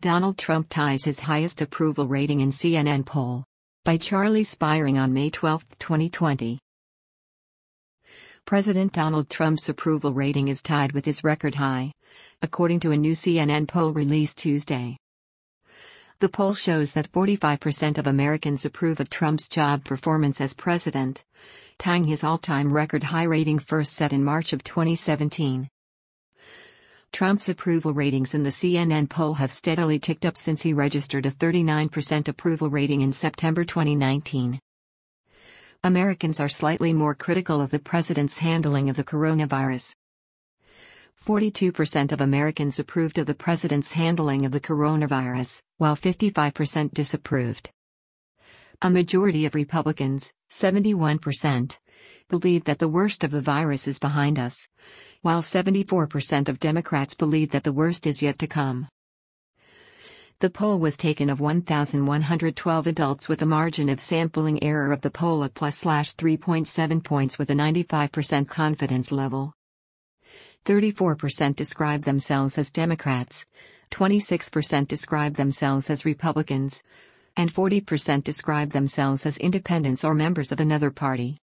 Donald Trump ties his highest approval rating in CNN poll. By Charlie Spiring on May 12, 2020. President Donald Trump's approval rating is tied with his record high, according to a new CNN poll released Tuesday. The poll shows that 45% of Americans approve of Trump's job performance as president, tying his all-time record high rating first set in March of 2017. Trump's approval ratings in the CNN poll have steadily ticked up since he registered a 39% approval rating in September 2019. Americans are slightly more critical of the president's handling of the coronavirus. 42% of Americans approved of the president's handling of the coronavirus, while 55% disapproved. A majority of Republicans, 71%, believe that the worst of the virus is behind us, while 74% of Democrats believe that the worst is yet to come. The poll was taken of 1,112 adults with a margin of sampling error of the poll at +3.7 points with a 95% confidence level. 34% described themselves as Democrats, 26% described themselves as Republicans, and 40% described themselves as independents or members of another party.